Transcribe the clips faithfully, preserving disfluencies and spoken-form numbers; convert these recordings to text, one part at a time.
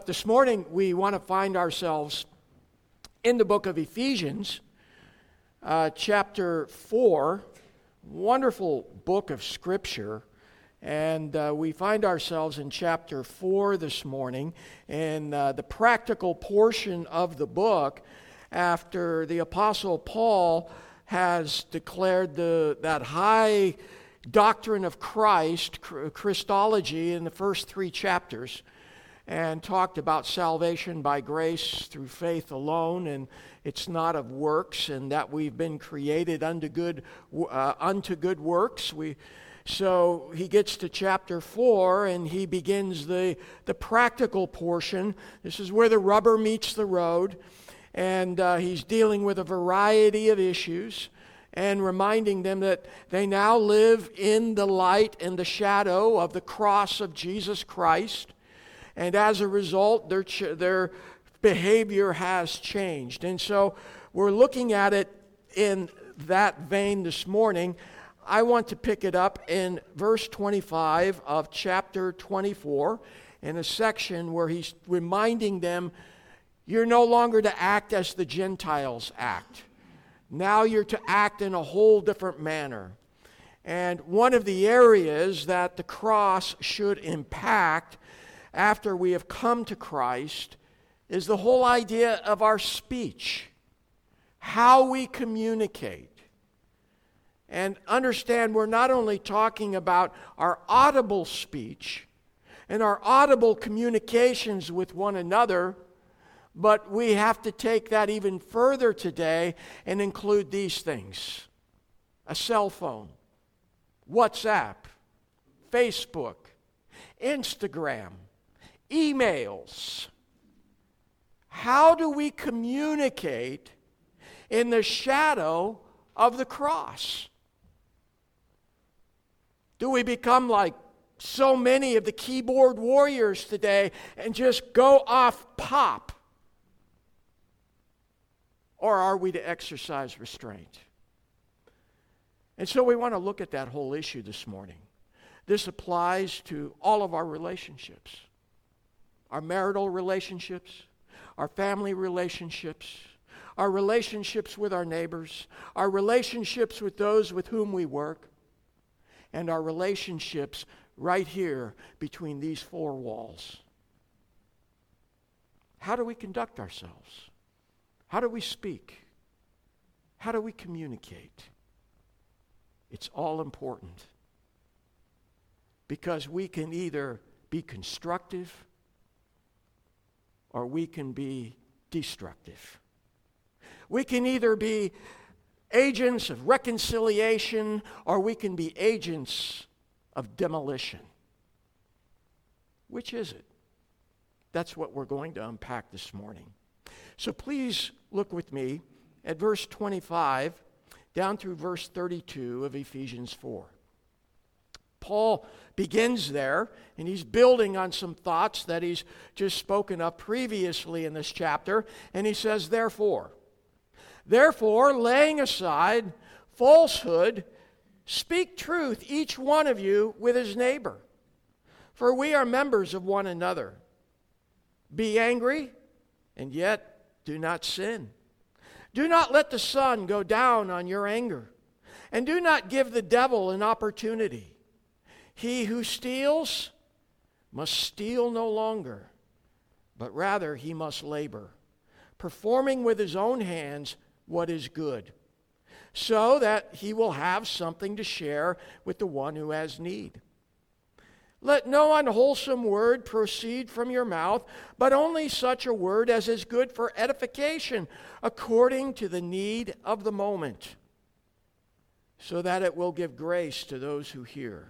This morning, we want to find ourselves in the book of Ephesians, uh, chapter four, wonderful book of Scripture. And uh, we find ourselves in chapter four this morning, in uh, the practical portion of the book, after the Apostle Paul has declared the that high doctrine of Christ, Christology, in the first three chapters, and talked about salvation by grace through faith alone, and it's not of works, and that we've been created unto good uh, unto good works. We so he gets to chapter four, and he begins the the practical portion. This is where the rubber meets the road, and uh, he's dealing with a variety of issues and reminding them that they now live in the light and the shadow of the cross of Jesus Christ. And as a result, their ch- their behavior has changed. And so we're looking at it in that vein this morning. I want to pick it up in verse twenty-five of chapter twenty-four, in a section where he's reminding them, you're no longer to act as the Gentiles act. Now you're to act in a whole different manner. And one of the areas that the cross should impact after we have come to Christ is the whole idea of our speech, how we communicate. And understand, we're not only talking about our audible speech and our audible communications with one another, but we have to take that even further today and include these things: a cell phone, WhatsApp, Facebook, Instagram, emails. How do we communicate in the shadow of the cross? Do we become like so many of the keyboard warriors today and just go off pop? Or are we to exercise restraint? And so we want to look at that whole issue this morning. This applies to all of our relationships. Our marital relationships, our family relationships, our relationships with our neighbors, our relationships with those with whom we work, and our relationships right here between these four walls. How do we conduct ourselves? How do we speak? How do we communicate? It's all important, because we can either be constructive or we can be destructive. We can either be agents of reconciliation or we can be agents of demolition. Which is it? That's what we're going to unpack this morning. So please look with me at verse twenty-five down through verse thirty-two of Ephesians four. Paul begins there, and he's building on some thoughts that he's just spoken of previously in this chapter, and he says, Therefore, therefore, laying aside falsehood, speak truth, each one of you with his neighbor, for we are members of one another. Be angry, and yet do not sin. Do not let the sun go down on your anger, and do not give the devil an opportunity. He who steals must steal no longer, but rather he must labor, performing with his own hands what is good, so that he will have something to share with the one who has need. Let no unwholesome word proceed from your mouth, but only such a word as is good for edification, according to the need of the moment, so that it will give grace to those who hear.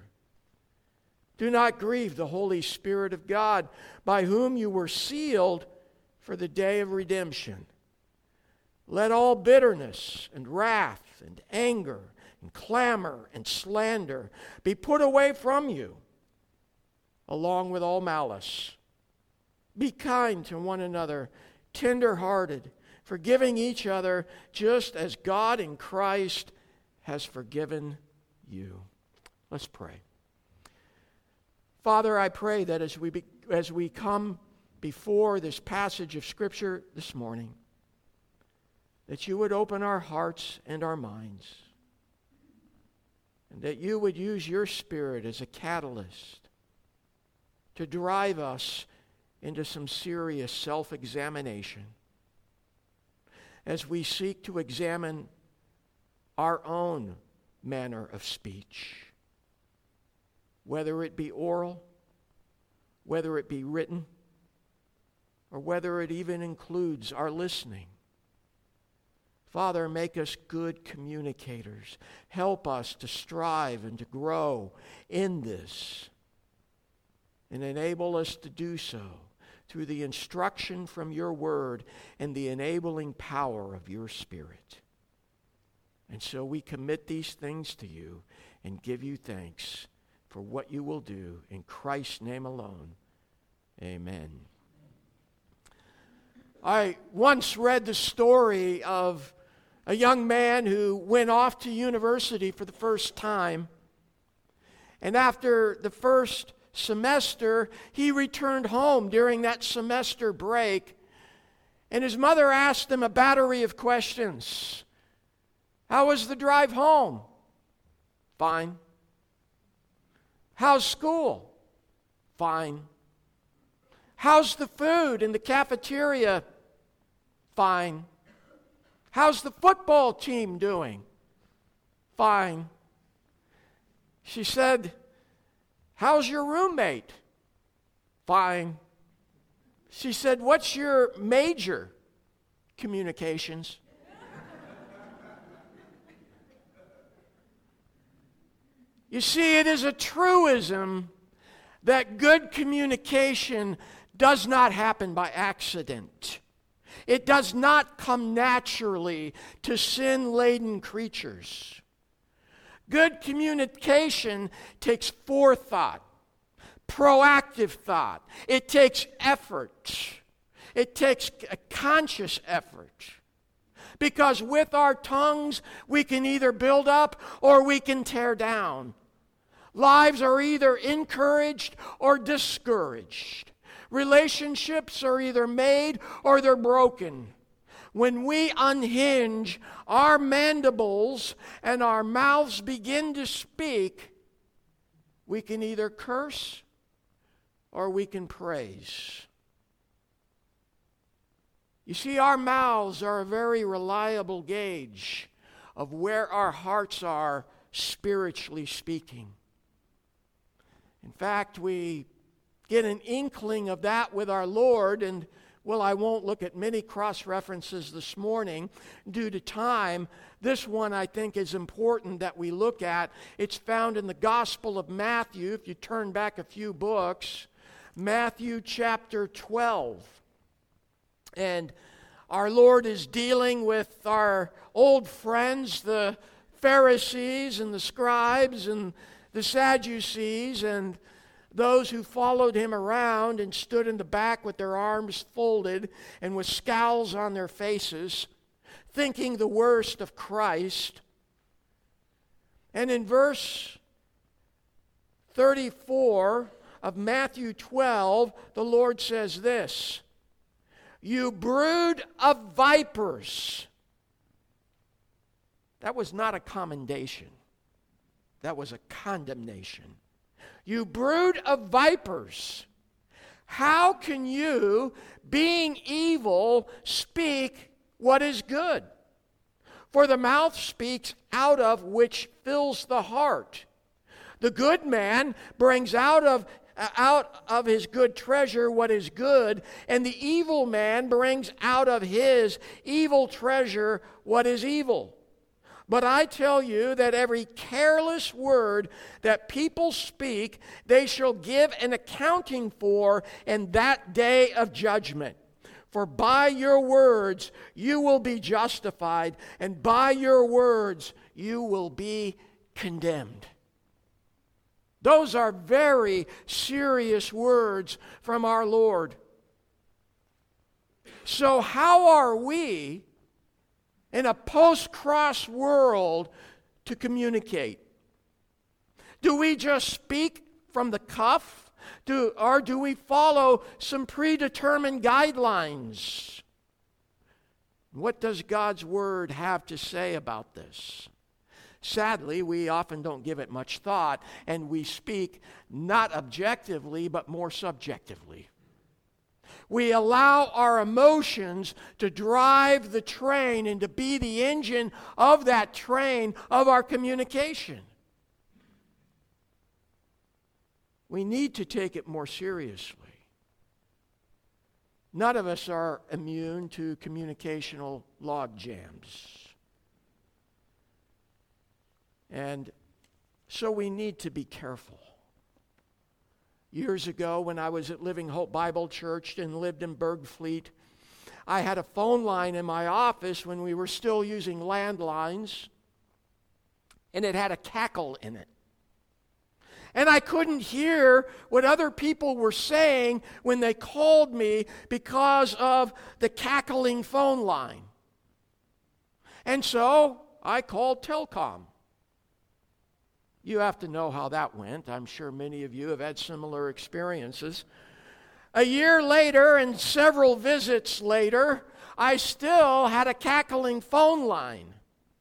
Do not grieve the Holy Spirit of God, by whom you were sealed for the day of redemption. Let all bitterness and wrath and anger and clamor and slander be put away from you, along with all malice. Be kind to one another, tender-hearted, forgiving each other, just as God in Christ has forgiven you. Let's pray. Father, I pray that as we be, as we come before this passage of Scripture this morning, that you would open our hearts and our minds, and that you would use your Spirit as a catalyst to drive us into some serious self-examination as we seek to examine our own manner of speech, whether it be oral, whether it be written, or whether it even includes our listening. Father, make us good communicators. Help us to strive and to grow in this, and enable us to do so through the instruction from your word and the enabling power of your Spirit. And so we commit these things to you and give you thanks for what you will do in Christ's name alone. Amen. I once read the story of a young man who went off to university for the first time. And after the first semester, he returned home during that semester break. And his mother asked him a battery of questions. How was the drive home? Fine. How's school? Fine. How's the food in the cafeteria? Fine. How's the football team doing? Fine. She said, how's your roommate? Fine. She said, what's your major? Communications. You see, it is a truism that good communication does not happen by accident. It does not come naturally to sin-laden creatures. Good communication takes forethought, proactive thought. It takes effort. It takes a conscious effort. Because with our tongues, we can either build up or we can tear down. Lives are either encouraged or discouraged. Relationships are either made or they're broken. When we unhinge our mandibles and our mouths begin to speak, we can either curse or we can praise. You see, our mouths are a very reliable gauge of where our hearts are spiritually speaking. In fact, we get an inkling of that with our Lord, and well, I won't look at many cross-references this morning due to time. This one I think is important that we look at. It's found in the Gospel of Matthew, if you turn back a few books, Matthew chapter twelve. And our Lord is dealing with our old friends, the Pharisees and the scribes and the Sadducees, and those who followed him around and stood in the back with their arms folded and with scowls on their faces, thinking the worst of Christ. And in verse thirty-four of Matthew twelve, the Lord says this, "You brood of vipers." That was not a commendation. That was a condemnation. You brood of vipers, how can you, being evil, speak what is good? For the mouth speaks out of which fills the heart. The good man brings out of out of his good treasure what is good, and the evil man brings out of his evil treasure what is evil. But I tell you that every careless word that people speak, they shall give an accounting for in that day of judgment. For by your words you will be justified, and by your words you will be condemned. Those are very serious words from our Lord. So how are we in a post-cross world to communicate? Do we just speak from the cuff Do, or do we follow some predetermined guidelines? What does God's Word have to say about this? Sadly, we often don't give it much thought, and we speak not objectively, but more subjectively. We allow our emotions to drive the train and to be the engine of that train of our communication. We need to take it more seriously. None of us are immune to communicational log jams. And so we need to be careful. Years ago, when I was at Living Hope Bible Church and lived in Bergfleet, I had a phone line in my office when we were still using landlines, and it had a cackle in it. And I couldn't hear what other people were saying when they called me because of the cackling phone line. And so I called Telcom. You have to know how that went. I'm sure many of you have had similar experiences. A year later and several visits later, I still had a cackling phone line.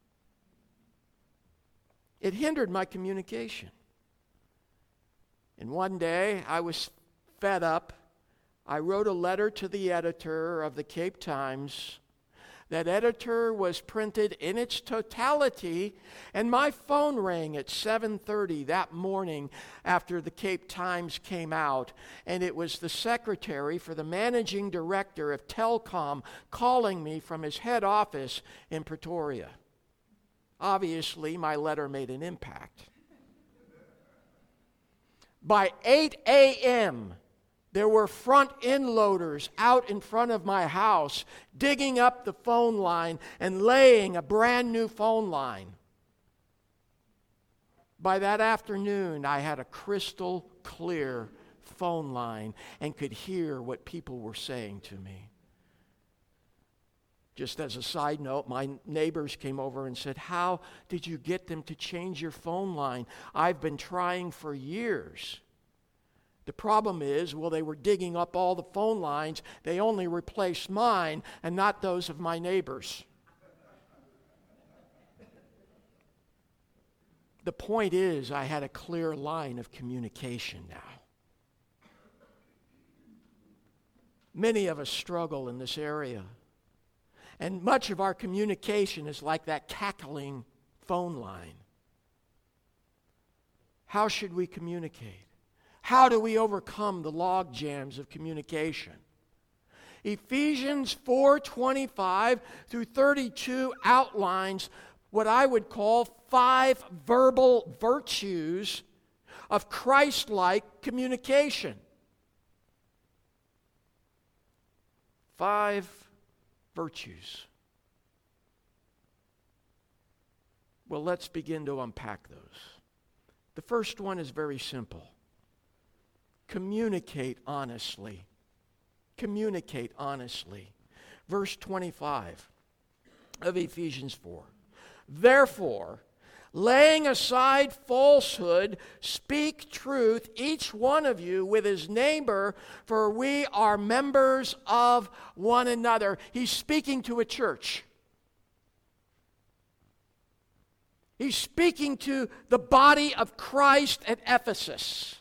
It hindered my communication. And one day, I was fed up. I wrote a letter to the editor of the Cape Times. That editor was printed in its totality, and my phone rang at seven thirty that morning after the Cape Times came out, and it was the secretary for the managing director of Telcom calling me from his head office in Pretoria. Obviously, my letter made an impact. By eight a.m., there were front end loaders out in front of my house digging up the phone line and laying a brand new phone line. By that afternoon, I had a crystal clear phone line and could hear what people were saying to me. Just as a side note, my neighbors came over and said, "How did you get them to change your phone line? I've been trying for years." The problem is, well, they were digging up all the phone lines. They only replaced mine and not those of my neighbors. The point is, I had a clear line of communication now. Many of us struggle in this area. And much of our communication is like that cackling phone line. How should we communicate? How do we overcome the log jams of communication? Ephesians four twenty-five through thirty-two outlines what I would call five verbal virtues of Christ-like communication. Five virtues. Well, let's begin to unpack those. The first one is very simple. Communicate honestly. Communicate honestly. Verse twenty-five of Ephesians four. Therefore, laying aside falsehood, speak truth, each one of you with his neighbor, for we are members of one another. He's speaking to a church. He's speaking to the body of Christ at Ephesus.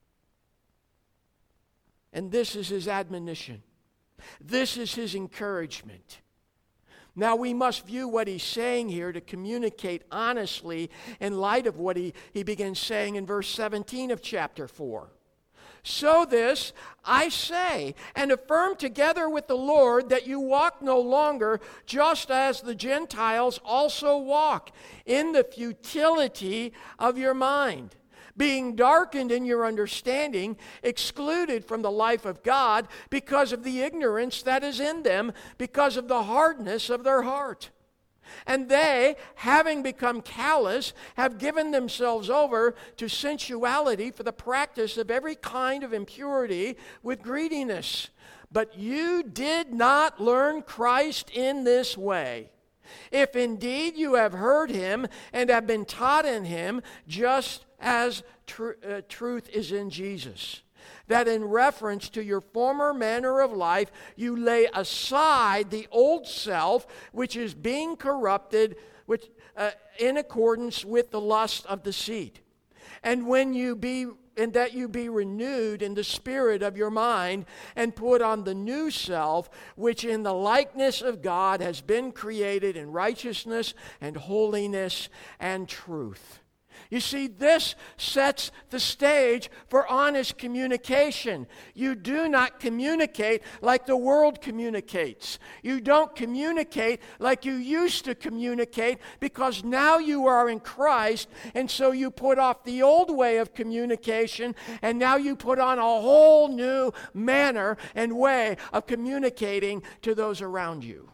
And this is his admonition. This is his encouragement. Now we must view what he's saying here to communicate honestly in light of what he, he begins saying in verse seventeen of chapter four. So this I say, and affirm together with the Lord, that you walk no longer just as the Gentiles also walk, in the futility of your mind, being darkened in your understanding, excluded from the life of God because of the ignorance that is in them, because of the hardness of their heart. And they, having become callous, have given themselves over to sensuality for the practice of every kind of impurity with greediness. But you did not learn Christ in this way. If indeed you have heard him and have been taught in him, just as tr- uh, truth is in Jesus. that in reference to your former manner of life, you lay aside the old self, which is being corrupted which, uh, in accordance with the lust of deceit. And when you be and that you be renewed in the spirit of your mind, and put on the new self, which in the likeness of God has been created in righteousness and holiness and truth. You see, this sets the stage for honest communication. You do not communicate like the world communicates. You don't communicate like you used to communicate, because now you are in Christ, and so you put off the old way of communication, and now you put on a whole new manner and way of communicating to those around you.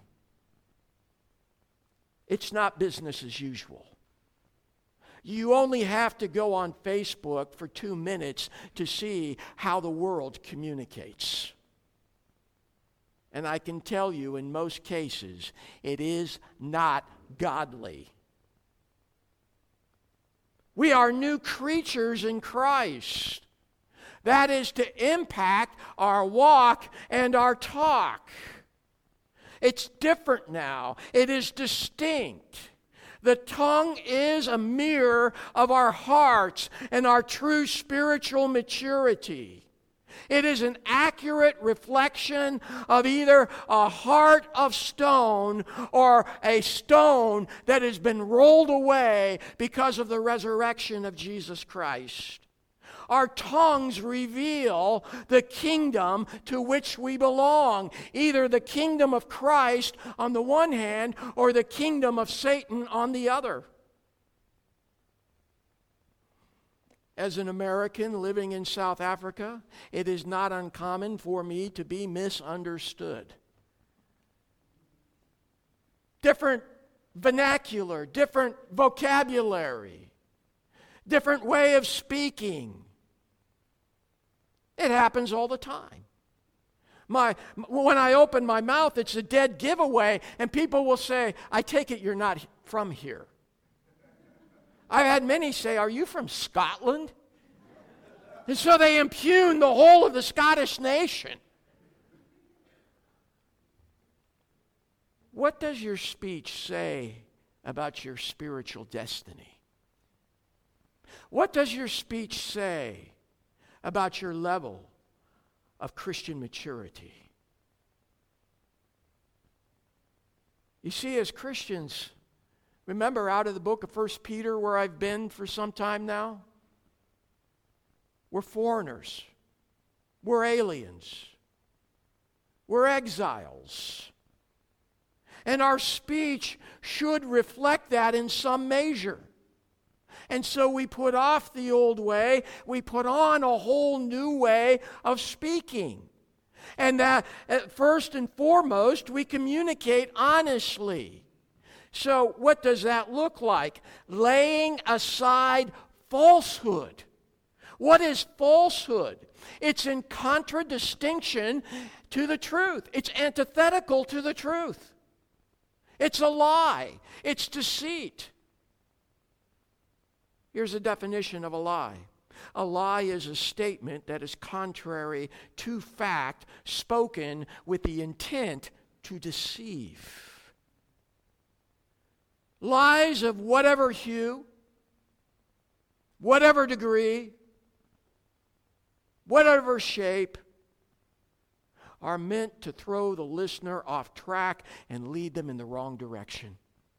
It's not business as usual. You only have to go on Facebook for two minutes to see how the world communicates. And I can tell you, in most cases, it is not godly. We are new creatures in Christ. That is to impact our walk and our talk. It's different now. It is distinct. The tongue is a mirror of our hearts and our true spiritual maturity. It is an accurate reflection of either a heart of stone or a stone that has been rolled away because of the resurrection of Jesus Christ. Our tongues reveal the kingdom to which we belong, either the kingdom of Christ on the one hand or the kingdom of Satan on the other. As an American living in South Africa, it is not uncommon for me to be misunderstood. Different vernacular, different vocabulary, different way of speaking. It happens all the time. My, when I open my mouth, it's a dead giveaway, and people will say, I take it you're not from here. I've had many say, are you from Scotland? And so they impugn the whole of the Scottish nation. What does your speech say about your spiritual destiny? What does your speech say about your level of Christian maturity? You see, as Christians, remember out of the book of First Peter where I've been for some time now? We're foreigners. We're aliens. We're exiles. And our speech should reflect that in some measure. And so we put off the old way, we put on a whole new way of speaking. And that, first and foremost, we communicate honestly. So what does that look like? Laying aside falsehood. What is falsehood? It's in contradistinction to the truth. It's antithetical to the truth. It's a lie. It's deceit. Here's a definition of a lie. A lie is a statement that is contrary to fact, spoken with the intent to deceive. Lies of whatever hue, whatever degree, whatever shape, are meant to throw the listener off track and lead them in the wrong direction.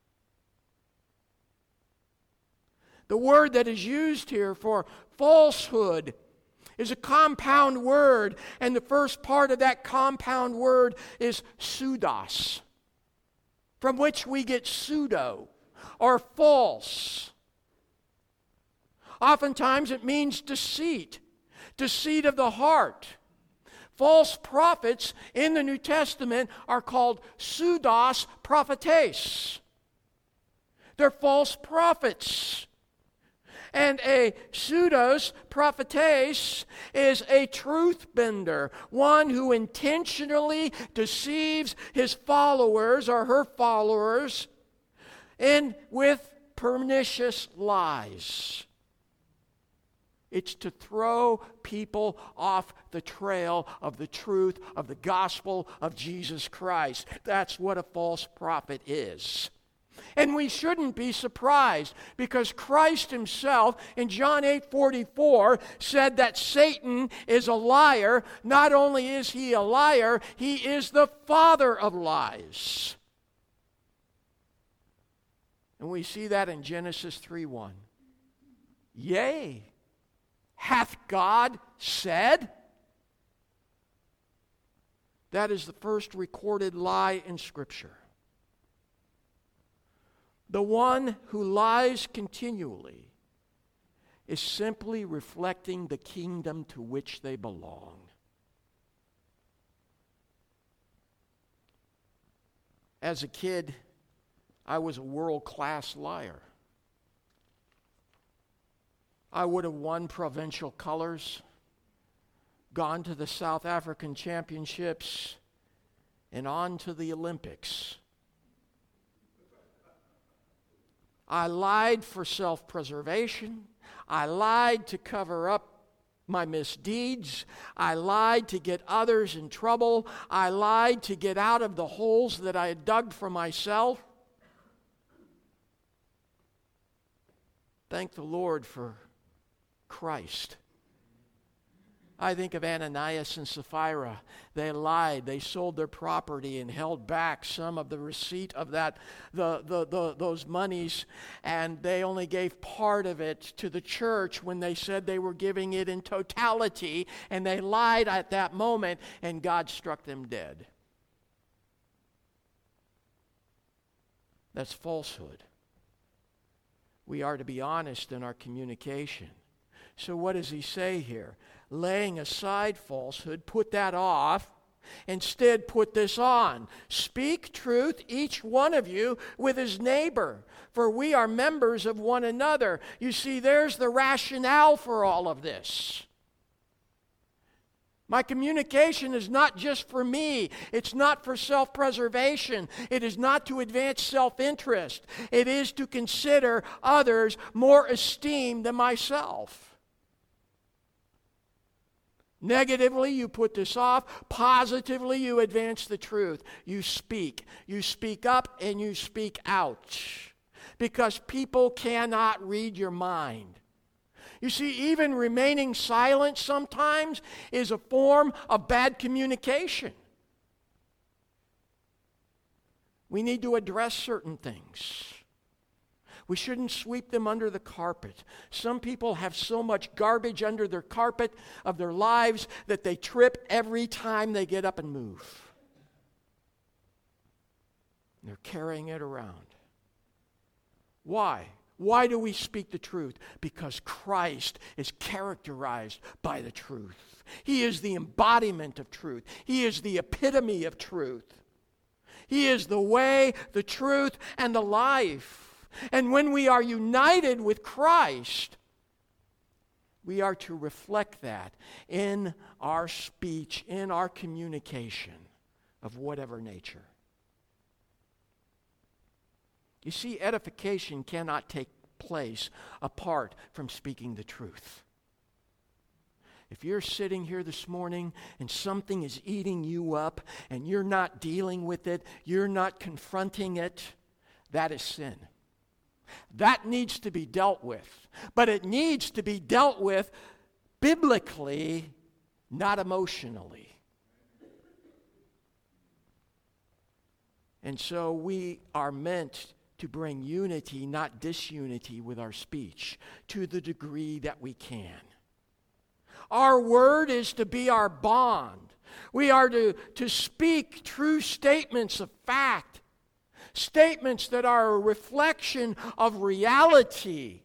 The word that is used here for falsehood is a compound word, and the first part of that compound word is pseudos, from which we get pseudo, or false. Oftentimes it means deceit, deceit of the heart. False prophets in the New Testament are called pseudos prophetes. They're false prophets. And a pseudos prophetes is a truth bender, one who intentionally deceives his followers or her followers in with pernicious lies. It's to throw people off the trail of the truth of the gospel of Jesus Christ. That's what a false prophet is. And we shouldn't be surprised, because Christ himself in John eight forty-four said that Satan is a liar. Not only is he a liar, he is the father of lies. And we see that in Genesis three one. Yea, hath God said? That is the first recorded lie in Scripture. The one who lies continually is simply reflecting the kingdom to which they belong. As a kid, I was a world-class liar. I would have won provincial colors, gone to the South African Championships, and on to the Olympics. I lied for self-preservation. I lied to cover up my misdeeds. I lied to get others in trouble. I lied to get out of the holes that I had dug for myself. Thank the Lord for Christ. I think of Ananias and Sapphira. They lied. They sold their property and held back some of the receipt of that, the, the, the, those monies, and they only gave part of it to the church when they said they were giving it in totality, and they lied at that moment, and God struck them dead. That's falsehood. We are to be honest in our communication. So what does he say here? Laying aside falsehood, put that off. Instead, put this on. Speak truth, each one of you, with his neighbor, for we are members of one another. You see, there's the rationale for all of this. My communication is not just for me. It's not for self-preservation. It is not to advance self-interest. It is to consider others more esteemed than myself. Negatively, you put this off. Positively, you advance the truth. You speak. You speak up and you speak out. Because people cannot read your mind. You see, even remaining silent sometimes is a form of bad communication. We need to address certain things. We shouldn't sweep them under the carpet. Some people have so much garbage under their carpet of their lives that they trip every time they get up and move. And they're carrying it around. Why? Why do we speak the truth? Because Christ is characterized by the truth. He is the embodiment of truth. He is the epitome of truth. He is the way, the truth, and the life. And when we are united with Christ, we are to reflect that in our speech, in our communication of whatever nature. You see, edification cannot take place apart from speaking the truth. If you're sitting here this morning and something is eating you up and you're not dealing with it, you're not confronting it, that is sin. That needs to be dealt with. But it needs to be dealt with biblically, not emotionally. And so we are meant to bring unity, not disunity, with our speech to the degree that we can. Our word is to be our bond. We are to, to speak true statements of fact. Statements that are a reflection of reality,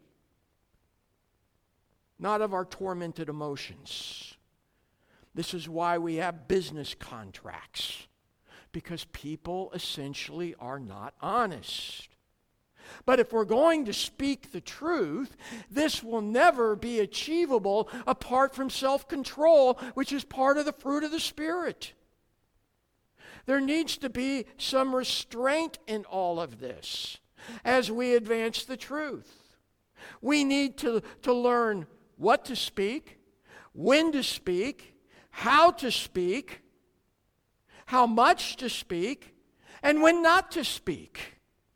not of our tormented emotions. This is why we have business contracts, because people essentially are not honest. But if we're going to speak the truth, this will never be achievable apart from self-control, which is part of the fruit of the Spirit. There needs to be some restraint in all of this as we advance the truth. We need to, to learn what to speak, when to speak, how to speak, how much to speak, and when not to speak.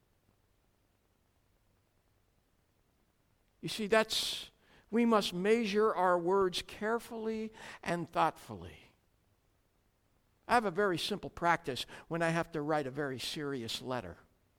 You see, that's, we must measure our words carefully and thoughtfully. I have a very simple practice when I have to write a very serious letter.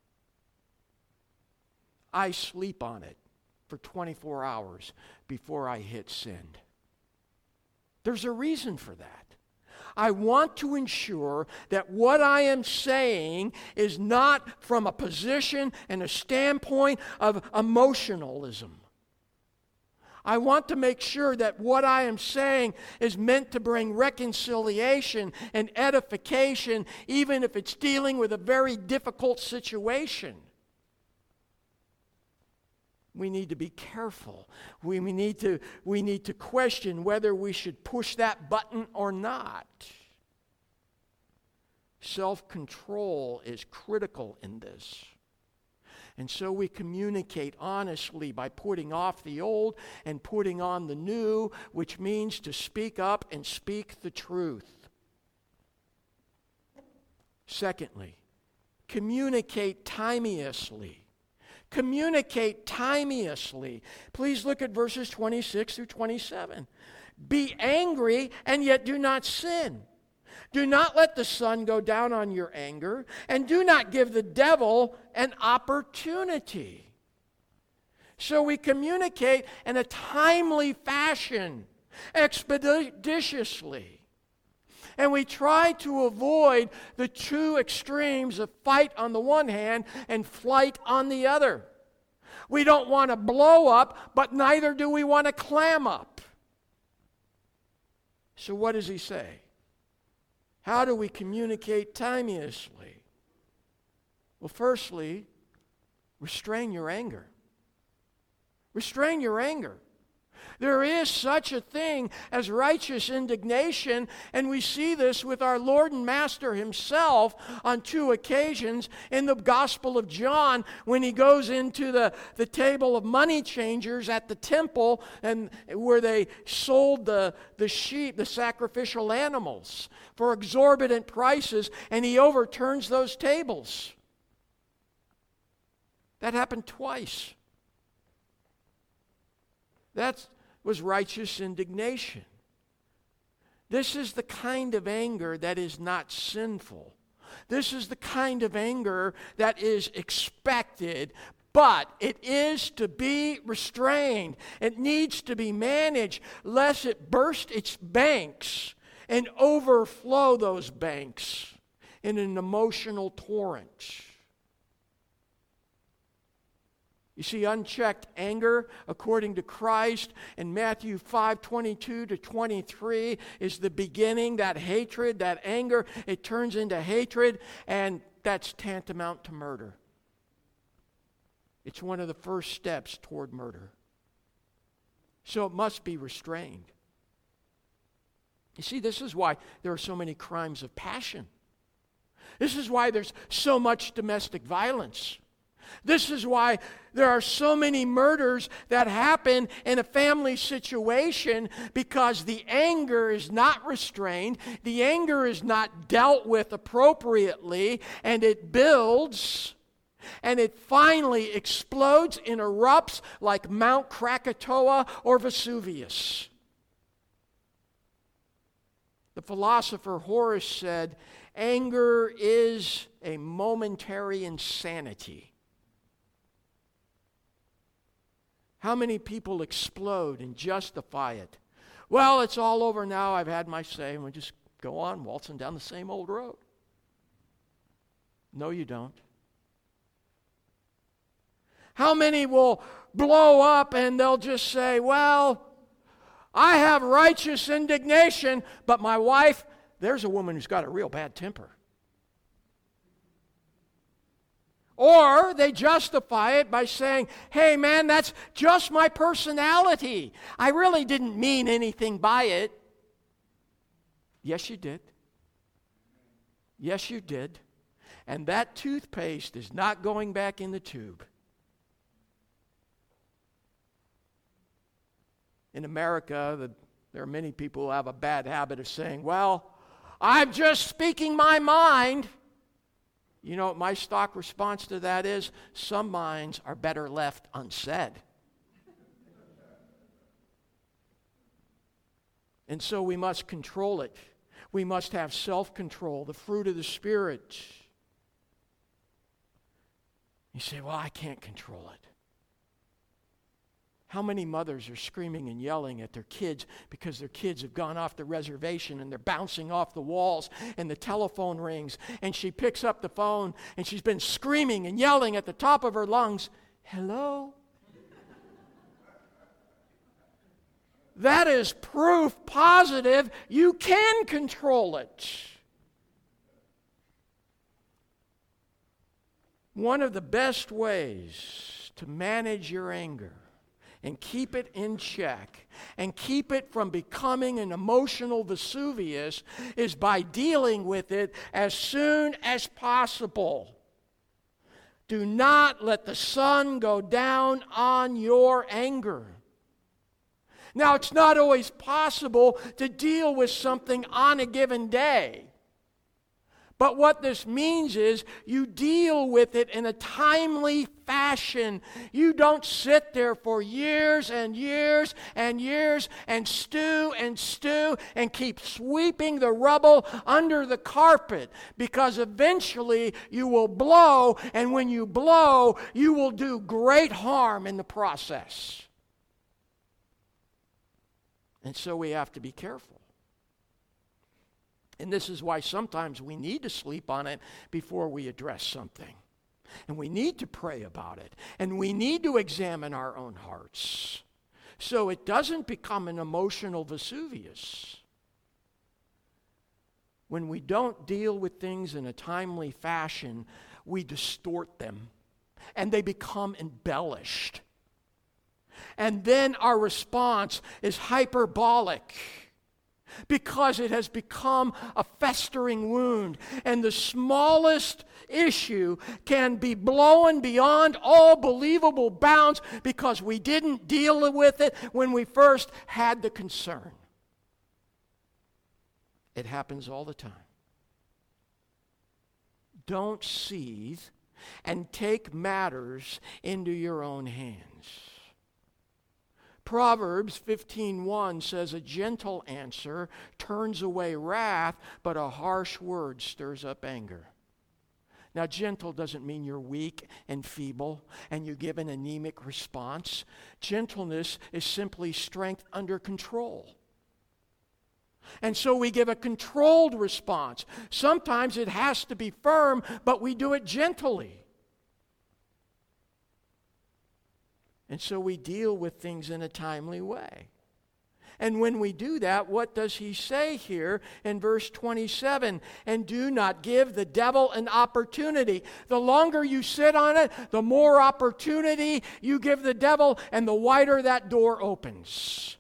I sleep on it for twenty-four hours before I hit send. There's a reason for that. I want to ensure that what I am saying is not from a position and a standpoint of emotionalism. I want to make sure that what I am saying is meant to bring reconciliation and edification, even if it's dealing with a very difficult situation. We need to be careful. We, we, need to, we need to question whether we should push that button or not. Self-control is critical in this. And so we communicate honestly by putting off the old and putting on the new, which means to speak up and speak the truth. Secondly, communicate timeously. Communicate timeously. Please look at verses twenty-six through twenty-seven. Be angry and yet do not sin. Do not let the sun go down on your anger, and do not give the devil an opportunity. So we communicate in a timely fashion, expeditiously. And we try to avoid the two extremes of fight on the one hand and flight on the other. We don't want to blow up, but neither do we want to clam up. So what does he say? How do we communicate timeously? Well, firstly, restrain your anger. Restrain your anger. There is such a thing as righteous indignation, and we see this with our Lord and Master himself on two occasions in the Gospel of John when he goes into the, the table of money changers at the temple and where they sold the, the sheep, the sacrificial animals, for exorbitant prices, and he overturns those tables. That happened twice. That was righteous indignation. This is the kind of anger that is not sinful. This is the kind of anger that is expected, but it is to be restrained. It needs to be managed lest it burst its banks and overflow those banks in an emotional torrent. You see, unchecked anger, according to Christ, in Matthew five twenty-two to twenty-three, is the beginning. That hatred, that anger, it turns into hatred, and that's tantamount to murder. It's one of the first steps toward murder. So it must be restrained. You see, this is why there are so many crimes of passion. This is why there's so much domestic violence. This is why there are so many murders that happen in a family situation, because the anger is not restrained, the anger is not dealt with appropriately, and it builds, and it finally explodes and erupts like Mount Krakatoa or Vesuvius. The philosopher Horace said, "Anger is a momentary insanity." How many people explode and justify it? Well, it's all over now. I've had my say, and we just go on waltzing down the same old road. No, you don't. How many will blow up and they'll just say, well, I have righteous indignation, but my wife, there's a woman who's got a real bad temper. Or they justify it by saying, hey man, that's just my personality. I really didn't mean anything by it. Yes, you did. Yes, you did. And that toothpaste is not going back in the tube. In America, the, there are many people who have a bad habit of saying, well, I'm just speaking my mind. You know what my stock response to that is? Some minds are better left unsaid. And so we must control it. We must have self-control, the fruit of the Spirit. You say, well, I can't control it. How many mothers are screaming and yelling at their kids because their kids have gone off the reservation and they're bouncing off the walls and the telephone rings and she picks up the phone and she's been screaming and yelling at the top of her lungs, hello? That is proof positive you can control it. One of the best ways to manage your anger and keep it in check and keep it from becoming an emotional Vesuvius is by dealing with it as soon as possible. Do not let the sun go down on your anger. Now, it's not always possible to deal with something on a given day. But what this means is you deal with it in a timely fashion. You don't sit there for years and years and years and stew and stew and keep sweeping the rubble under the carpet, because eventually you will blow, and when you blow, you will do great harm in the process. And so we have to be careful. And this is why sometimes we need to sleep on it before we address something. And we need to pray about it. And we need to examine our own hearts so it doesn't become an emotional Vesuvius. When we don't deal with things in a timely fashion, we distort them and they become embellished. And then our response is hyperbolic because it has become a festering wound. And the smallest issue can be blown beyond all believable bounds because we didn't deal with it when we first had the concern. It happens all the time. Don't seethe and take matters into your own hands. Proverbs fifteen one says, a gentle answer turns away wrath, but a harsh word stirs up anger. Now, gentle doesn't mean you're weak and feeble and you give an anemic response. Gentleness is simply strength under control. And so we give a controlled response. Sometimes it has to be firm, but we do it gently. And so we deal with things in a timely way. And when we do that, what does he say here in verse twenty-seven? And do not give the devil an opportunity. The longer you sit on it, the more opportunity you give the devil, and the wider that door opens.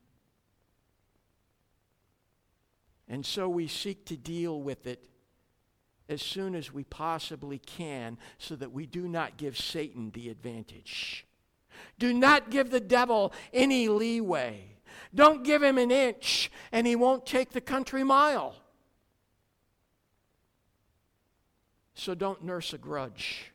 And so we seek to deal with it as soon as we possibly can so that we do not give Satan the advantage. Do not give the devil any leeway. Don't give him an inch and he won't take the country mile. So don't nurse a grudge.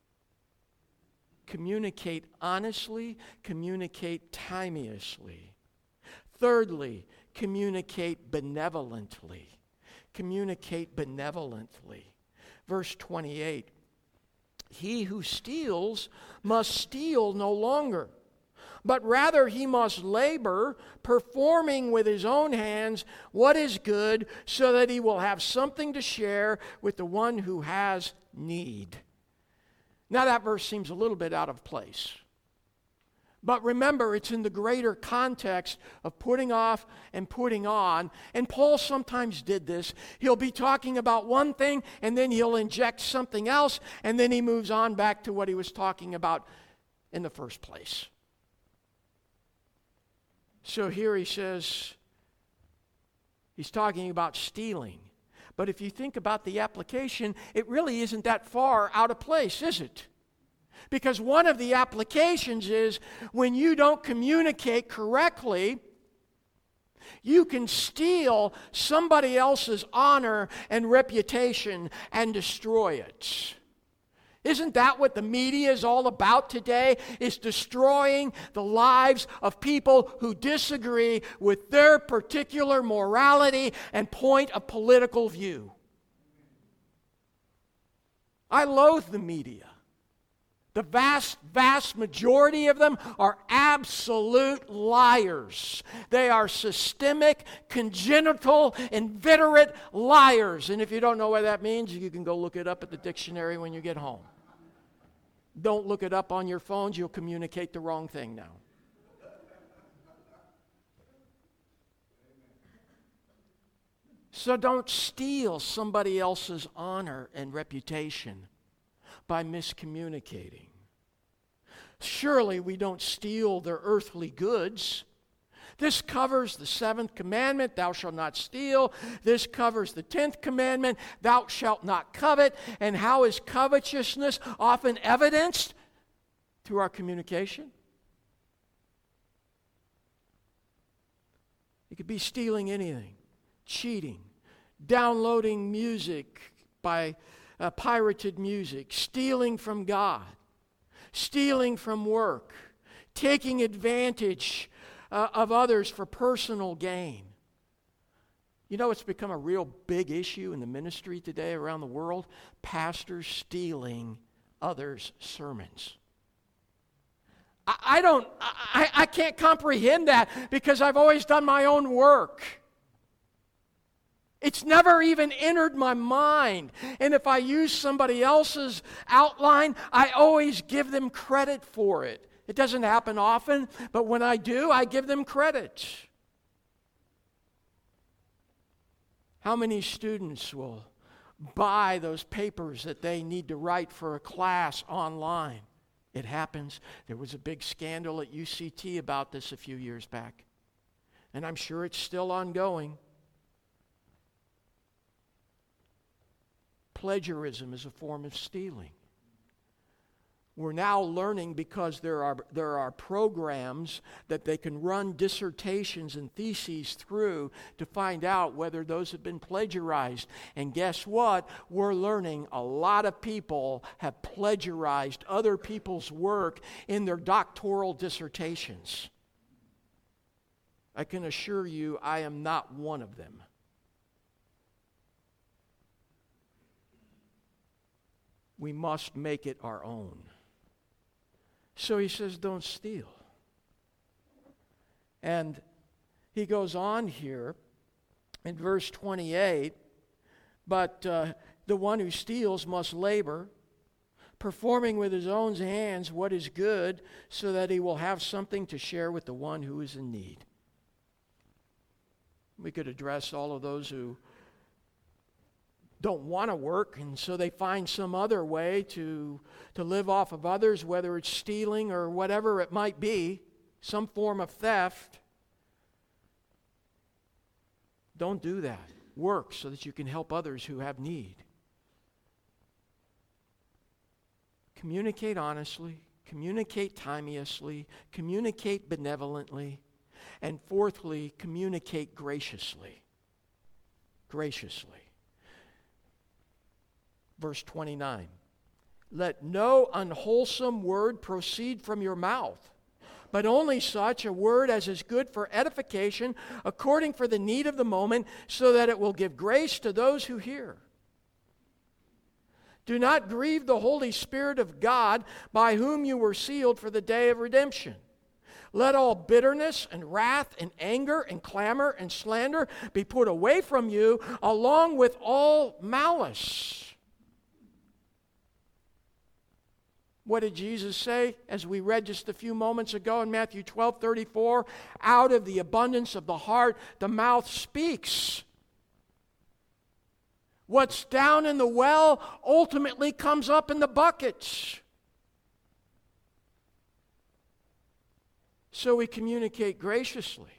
Communicate honestly, communicate timeously. Thirdly, communicate benevolently. Communicate benevolently. Verse twenty-eight. He who steals must steal no longer, but rather he must labor, performing with his own hands what is good, so that he will have something to share with the one who has need. Now that verse seems a little bit out of place. But remember, it's in the greater context of putting off and putting on. And Paul sometimes did this. He'll be talking about one thing, and then he'll inject something else, and then he moves on back to what he was talking about in the first place. So here he says, he's talking about stealing. But if you think about the application, it really isn't that far out of place, is it? Because one of the applications is when you don't communicate correctly, you can steal somebody else's honor and reputation and destroy it. Isn't that what the media is all about today? Is destroying the lives of people who disagree with their particular morality and point of political view. I loathe the media. The vast, vast majority of them are absolute liars. They are systemic, congenital, inveterate liars. And if you don't know what that means, you can go look it up at the dictionary when you get home. Don't look it up on your phones. You'll communicate the wrong thing now. So don't steal somebody else's honor and reputation by miscommunicating. Surely we don't steal their earthly goods. This covers the seventh commandment, thou shalt not steal. This covers the tenth commandment, thou shalt not covet. And how is covetousness often evidenced? Through our communication. It could be stealing anything, cheating, downloading music by uh, pirated music, stealing from God, stealing from work, taking advantage uh, of others for personal gain. You know, it's become a real big issue in the ministry today around the world. Pastors stealing others' sermons. I, I don't, I, I can't comprehend that because I've always done my own work. It's never even entered my mind. And if I use somebody else's outline, I always give them credit for it. It doesn't happen often, but when I do, I give them credit. How many students will buy those papers that they need to write for a class online? It happens. There was a big scandal at U C T about this a few years back. And I'm sure it's still ongoing. Plagiarism is a form of stealing. We're now learning because there are, there are programs that they can run dissertations and theses through to find out whether those have been plagiarized. And guess what? We're learning a lot of people have plagiarized other people's work in their doctoral dissertations. I can assure you I am not one of them. We must make it our own. So he says, don't steal. And he goes on here in verse twenty-eight, but uh, the one who steals must labor, performing with his own hands what is good, so that he will have something to share with the one who is in need. We could address all of those who don't want to work, and so they find some other way to, to live off of others, whether it's stealing or whatever it might be, some form of theft. Don't do that. Work so that you can help others who have need. Communicate honestly, communicate timeously, communicate benevolently, and fourthly, communicate graciously. Graciously. Verse twenty-nine, let no unwholesome word proceed from your mouth, but only such a word as is good for edification, according for the need of the moment, so that it will give grace to those who hear. Do not grieve the Holy Spirit of God, by whom you were sealed for the day of redemption. Let all bitterness and wrath and anger and clamor and slander be put away from you, along with all malice. What did Jesus say? As we read just a few moments ago in Matthew twelve thirty-four, out of the abundance of the heart, the mouth speaks. What's down in the well ultimately comes up in the buckets. So we communicate graciously.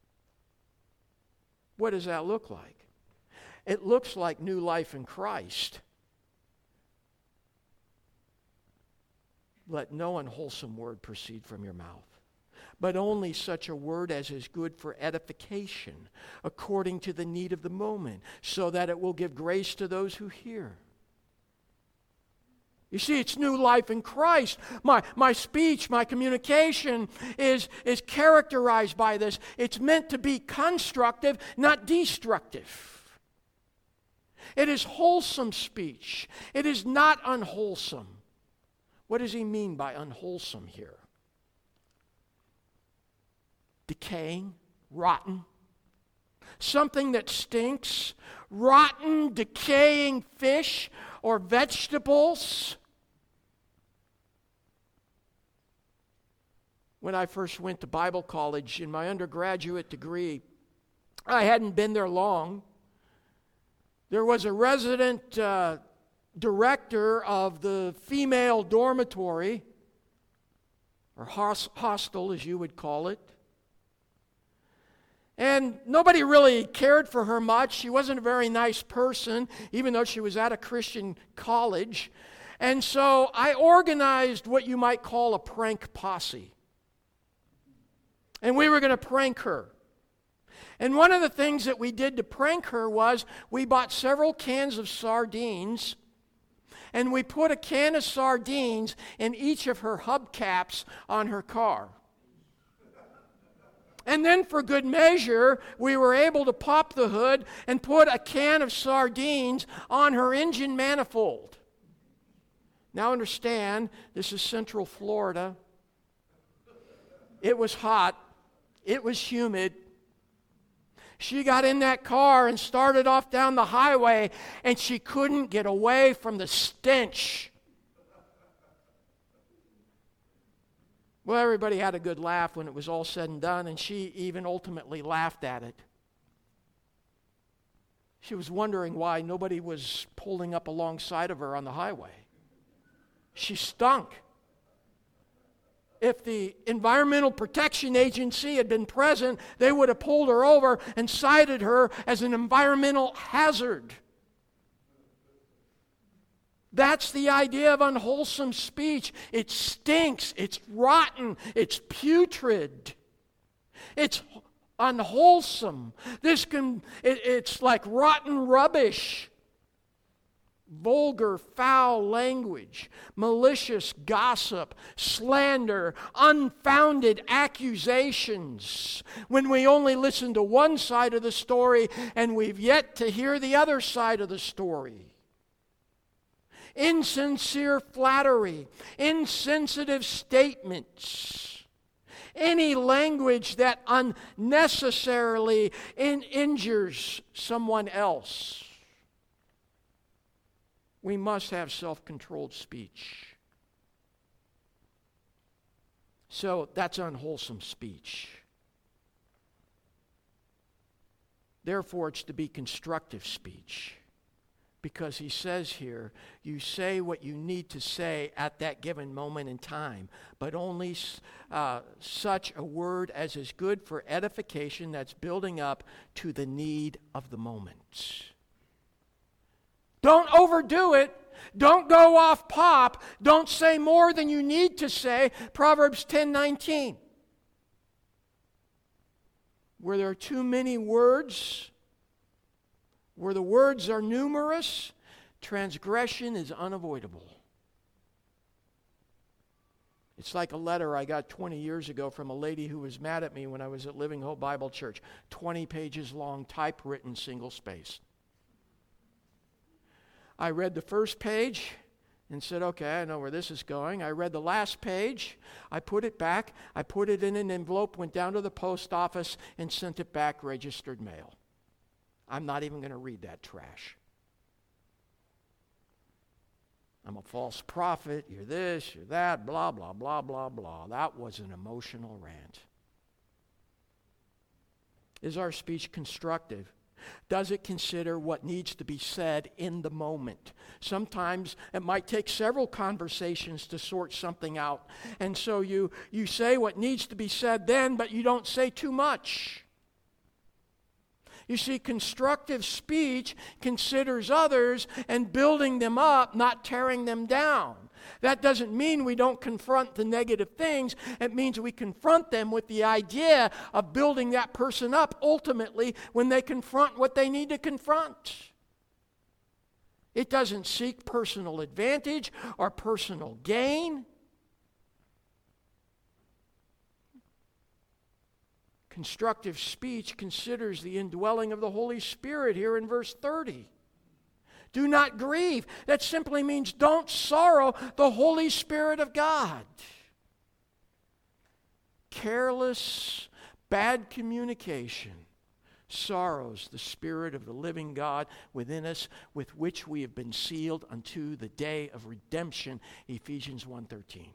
What does that look like? It looks like new life in Christ. let no unwholesome word proceed from your mouth, but only such a word as is good for edification, according to the need of the moment, so that it will give grace to those who hear. You see, it's new life in Christ. My, my speech, my communication is, is characterized by this. It's meant to be constructive, not destructive. It is wholesome speech. It is not unwholesome. What does he mean by unwholesome here? Decaying, rotten, something that stinks, rotten, decaying fish or vegetables. When I first went to Bible college in my undergraduate degree, I hadn't been there long. There was a resident uh, director of the female dormitory, or hos- hostel as you would call it. And nobody really cared for her much. She wasn't a very nice person, even though she was at a Christian college. And so I organized what you might call a prank posse. And we were going to prank her. And one of the things that we did to prank her was we bought several cans of sardines, and we put a can of sardines in each of her hubcaps on her car. And then for good measure, we were able to pop the hood and put a can of sardines on her engine manifold. Now understand, this is Central Florida. It was hot. It was humid. She got in that car and started off down the highway, and she couldn't get away from the stench. Well, everybody had a good laugh when it was all said and done, and she even ultimately laughed at it. She was wondering why nobody was pulling up alongside of her on the highway. She stunk. If the Environmental Protection Agency had been present, they would have pulled her over and cited her as an environmental hazard. That's the idea of unwholesome speech. It stinks, it's rotten, it's putrid, it's unwholesome. This can, it, it's like rotten rubbish. Vulgar, foul language, malicious gossip, slander, unfounded accusations. When we only listen to one side of the story and we've yet to hear the other side of the story. Insincere flattery, insensitive statements, any language that unnecessarily in- injures someone else. We must have self-controlled speech. So that's unwholesome speech. Therefore, it's to be constructive speech. Because he says here, you say what you need to say at that given moment in time, but only uh, such a word as is good for edification, that's building up to the need of the moment. Don't overdo it. Don't go off pop. Don't say more than you need to say. Proverbs ten nineteen. Where there are too many words, where the words are numerous, transgression is unavoidable. It's like a letter I got twenty years ago from a lady who was mad at me when I was at Living Hope Bible Church. twenty pages long, typewritten, single space. I read the first page and said, okay, I know where this is going. I read the last page. I put it back. I put it in an envelope, went down to the post office, and sent it back registered mail. I'm not even going to read that trash. I'm a false prophet. You're this, you're that, blah, blah, blah, blah, blah. That was an emotional rant. Is our speech constructive? Does it consider what needs to be said in the moment? Sometimes it might take several conversations to sort something out. And so you, you say what needs to be said then, but you don't say too much. You see, constructive speech considers others and building them up, not tearing them down. That doesn't mean we don't confront the negative things. It means we confront them with the idea of building that person up ultimately when they confront what they need to confront. It doesn't seek personal advantage or personal gain. Constructive speech considers the indwelling of the Holy Spirit here in verse thirty. Do not grieve. That simply means don't sorrow the Holy Spirit of God. Careless, bad communication sorrows the Spirit of the living God within us, with which we have been sealed unto the day of redemption, Ephesians one thirteen.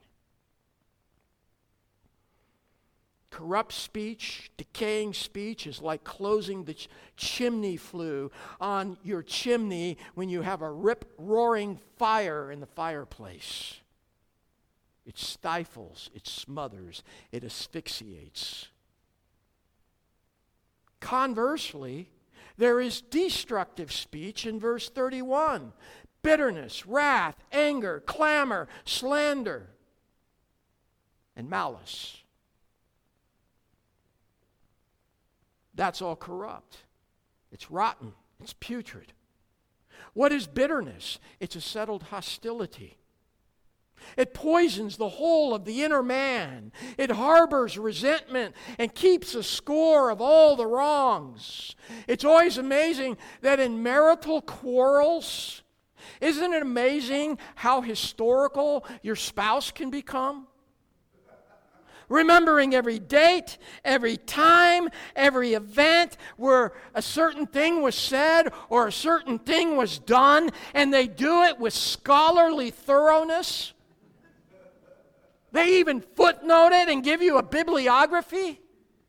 Corrupt speech, decaying speech is like closing the ch- chimney flue on your chimney when you have a rip-roaring fire in the fireplace. It stifles, it smothers, it asphyxiates. Conversely, there is destructive speech in verse thirty-one. Bitterness, wrath, anger, clamor, slander, and malice. That's all corrupt. It's rotten. It's putrid. What is bitterness? It's a settled hostility. It poisons the whole of the inner man. It harbors resentment and keeps a score of all the wrongs. It's always amazing that in marital quarrels, isn't it amazing how historical your spouse can become? Remembering every date, every time, every event where a certain thing was said or a certain thing was done, and they do it with scholarly thoroughness. They even footnote it and give you a bibliography.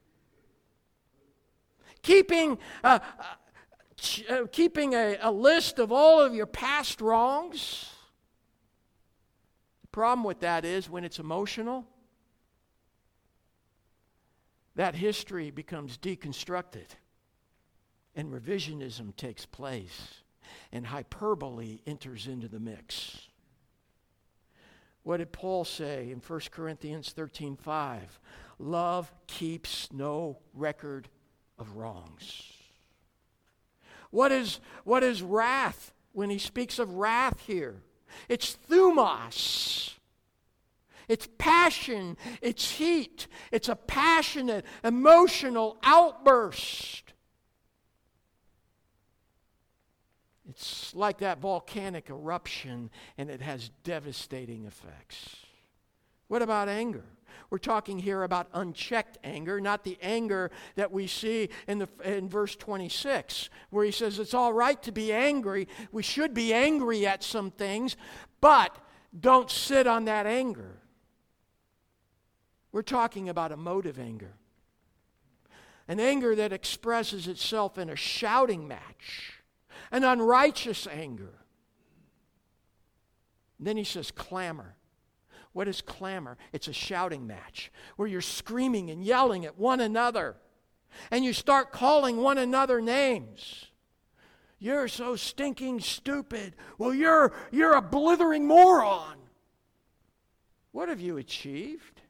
Keeping, uh, uh, keeping a, a list of all of your past wrongs. The problem with that is when it's emotional, that history becomes deconstructed and revisionism takes place and hyperbole enters into the mix. What did Paul say in First Corinthians thirteen five? Love keeps no record of wrongs. What is, what is wrath when he speaks of wrath here? It's thumos. It's passion, it's heat, it's a passionate, emotional outburst. It's like that volcanic eruption, and it has devastating effects. What about anger? We're talking here about unchecked anger, not the anger that we see in, the, in verse twenty-six, where he says it's all right to be angry. We should be angry at some things, but don't sit on that anger. We're talking about emotive anger. An anger that expresses itself in a shouting match. An unrighteous anger. And then he says clamor. What is clamor? It's a shouting match where you're screaming and yelling at one another. And you start calling one another names. You're so stinking stupid. Well, you're, you're a blithering moron. What have you achieved?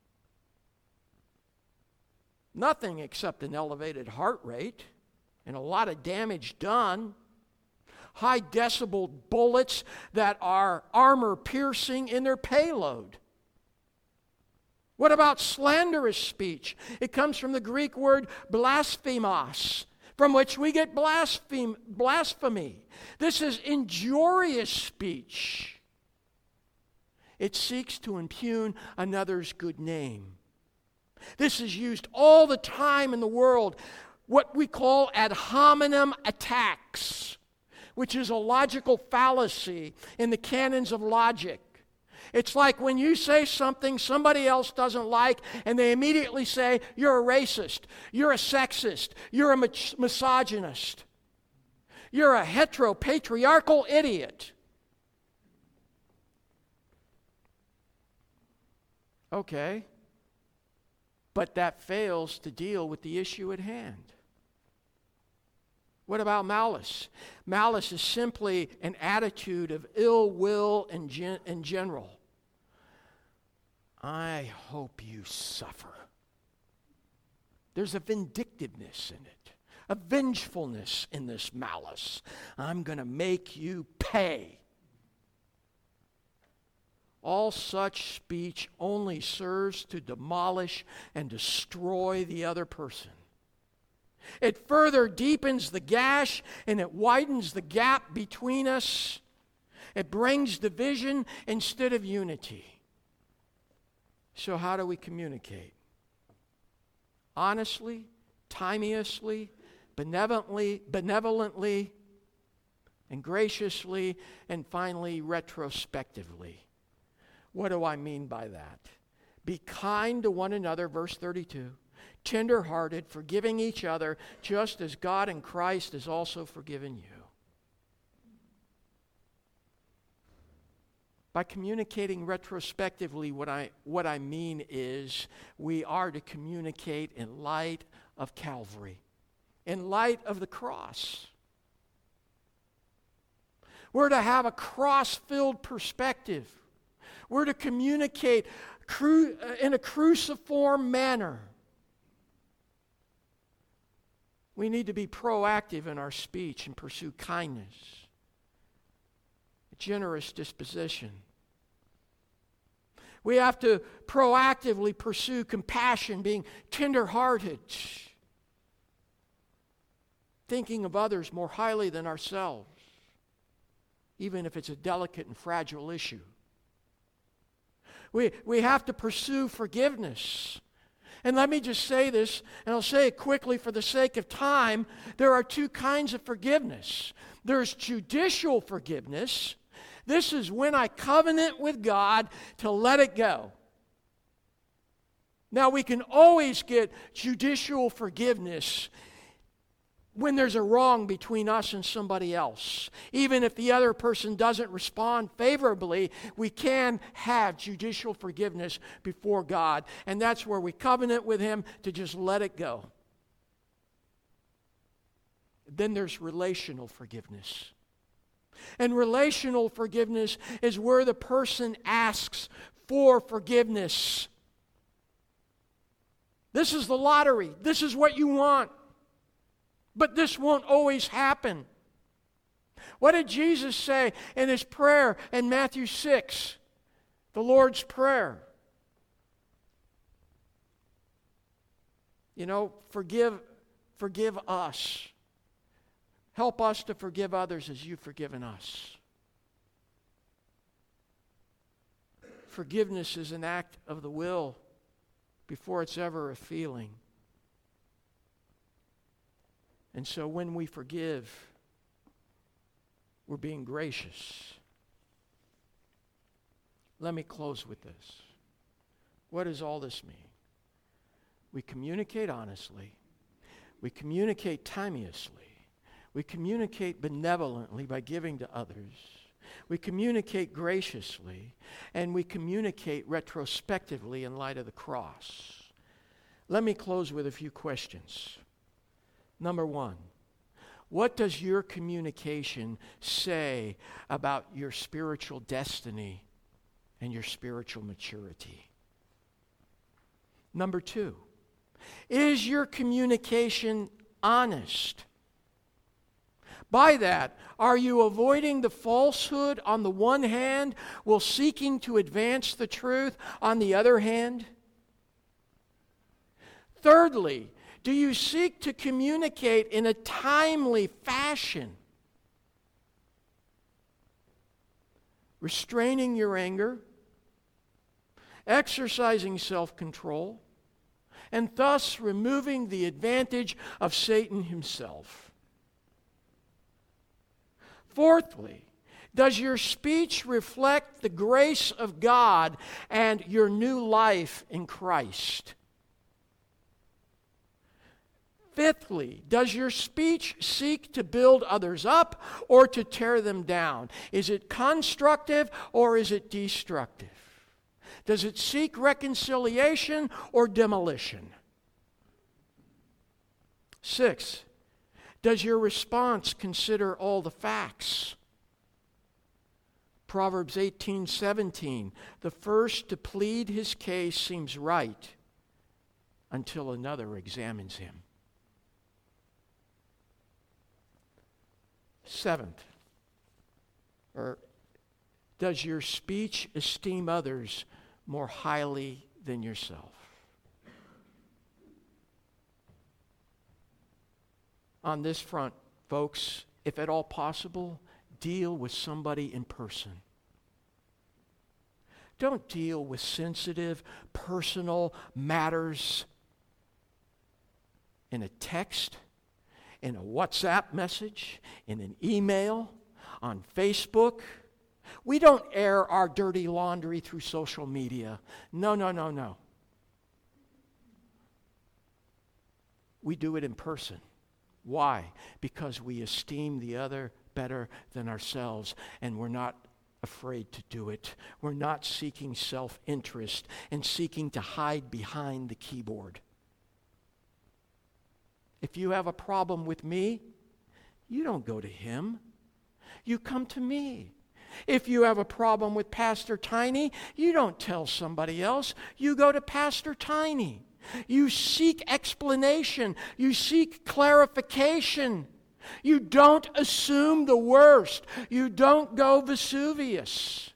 Nothing except an elevated heart rate and a lot of damage done. High decibel bullets that are armor piercing in their payload. What about slanderous speech? It comes from the Greek word blasphemos, from which we get blaspheme, blasphemy. This is injurious speech. It seeks to impugn another's good name. This is used all the time in the world, what we call ad hominem attacks, which is a logical fallacy in the canons of logic. It's like when you say something somebody else doesn't like, and they immediately say, you're a racist, you're a sexist, you're a mis- misogynist, you're a heteropatriarchal idiot. Okay. But that fails to deal with the issue at hand. What about malice? Malice is simply an attitude of ill will in, gen- in general. I hope you suffer. There's a vindictiveness in it, a vengefulness in this malice. I'm going to make you pay. All such speech only serves to demolish and destroy the other person. It further deepens the gash and it widens the gap between us. It brings division instead of unity. So how do we communicate? Honestly, timeously, benevolently, benevolently, and graciously, and finally retrospectively. What do I mean by that? Be kind to one another, verse thirty-two. Tender-hearted, forgiving each other, just as God in Christ has also forgiven you. By communicating retrospectively, what I, what I mean is we are to communicate in light of Calvary, in light of the cross. We're to have a cross-filled perspective. We're to communicate cru- in a cruciform manner. We need to be proactive in our speech and pursue kindness, a generous disposition. We have to proactively pursue compassion, being tender-hearted, thinking of others more highly than ourselves, even if it's a delicate and fragile issue. We, we have to pursue forgiveness. And let me just say this, and I'll say it quickly for the sake of time. There are two kinds of forgiveness. There's judicial forgiveness. This is when I covenant with God to let it go. Now, we can always get judicial forgiveness when there's a wrong between us and somebody else. Even if the other person doesn't respond favorably, we can have judicial forgiveness before God. And that's where we covenant with Him to just let it go. Then there's relational forgiveness. And relational forgiveness is where the person asks for forgiveness. This is the lottery. This is what you want. But this won't always happen. What did Jesus say in His prayer in Matthew six? The Lord's Prayer. You know, forgive, forgive us. Help us to forgive others as you've forgiven us. Forgiveness is an act of the will before it's ever a feeling. And so when we forgive, we're being gracious. Let me close with this. What does all this mean? We communicate honestly. We communicate timeously. We communicate benevolently by giving to others. We communicate graciously. And we communicate retrospectively in light of the cross. Let me close with a few questions. Number one, what does your communication say about your spiritual destiny and your spiritual maturity? Number two, is your communication honest? By that, are you avoiding the falsehood on the one hand while seeking to advance the truth on the other hand? Thirdly, do you seek to communicate in a timely fashion? Restraining your anger, exercising self-control, and thus removing the advantage of Satan himself. Fourthly, does your speech reflect the grace of God and your new life in Christ? Fifthly, does your speech seek to build others up or to tear them down? Is it constructive or is it destructive? Does it seek reconciliation or demolition? Six, Does your response consider all the facts? Proverbs eighteen seventeen, the first to plead his case seems right until another examines him. Seventh, or does your speech esteem others more highly than yourself? On this front, folks, if at all possible, deal with somebody in person. Don't deal with sensitive, personal matters in a text, in a WhatsApp message, in an email, on Facebook. We don't air our dirty laundry through social media. No, no, no, no. We do it in person. Why? Because we esteem the other better than ourselves, and we're not afraid to do it. We're not seeking self-interest and seeking to hide behind the keyboard. If you have a problem with me, you don't go to him. You come to me. If you have a problem with Pastor Tiny, you don't tell somebody else. You go to Pastor Tiny. You seek explanation. You seek clarification. You don't assume the worst. You don't go Vesuvius.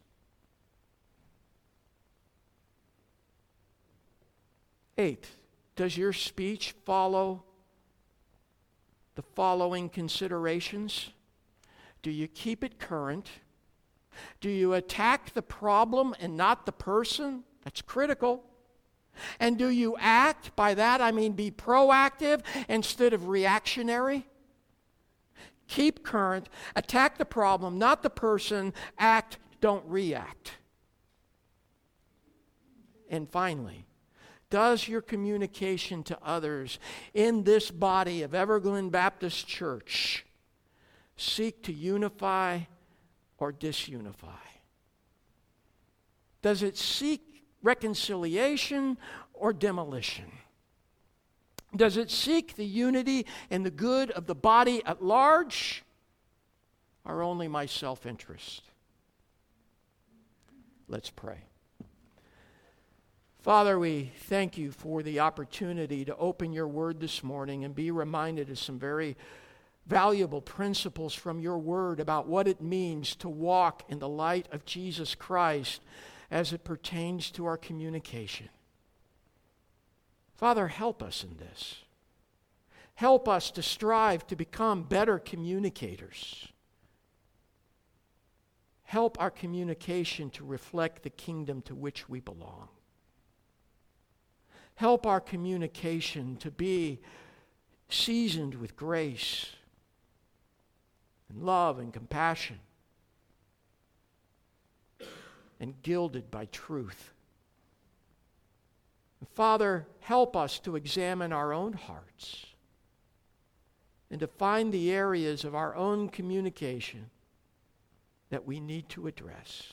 Eighth, does your speech follow the following considerations? Do you keep it current? Do you attack the problem and not the person? That's critical. And do you act, by that I mean be proactive instead of reactionary? Keep current, attack the problem, not the person, act, don't react. And finally, does your communication to others in this body of Everglades Baptist Church seek to unify or disunify? Does it seek reconciliation or demolition? Does it seek the unity and the good of the body at large, or only my self-interest? Let's pray. Father, we thank you for the opportunity to open your word this morning and be reminded of some very valuable principles from your word about what it means to walk in the light of Jesus Christ as it pertains to our communication. Father, help us in this. Help us to strive to become better communicators. Help our communication to reflect the kingdom to which we belong. Help our communication to be seasoned with grace and love and compassion and gilded by truth. And Father, help us to examine our own hearts and to find the areas of our own communication that we need to address.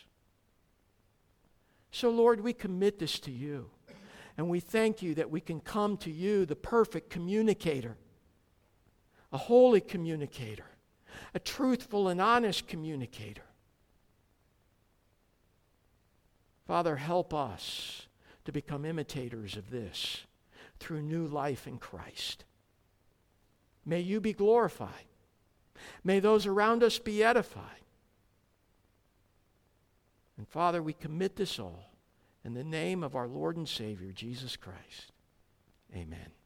So, Lord, we commit this to you. And we thank you that we can come to you, the perfect communicator, a holy communicator, a truthful and honest communicator. Father, help us to become imitators of this through new life in Christ. May you be glorified. May those around us be edified. And Father, we commit this all in the name of our Lord and Savior, Jesus Christ. Amen.